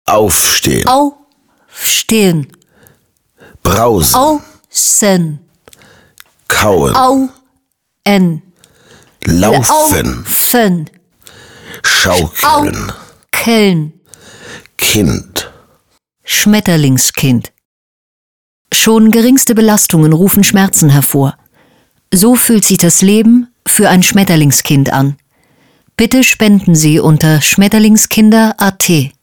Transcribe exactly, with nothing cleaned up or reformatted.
Aufstehen. Aufstehen. Brausen. Außen. Kauen. Auen. Laufen. Laufen. Schaukeln. Aukeln. Kind. Schmetterlingskind. Schon geringste Belastungen rufen Schmerzen hervor. So fühlt sich das Leben für ein Schmetterlingskind an. Bitte spenden Sie unter schmetterlingskinder punkt at.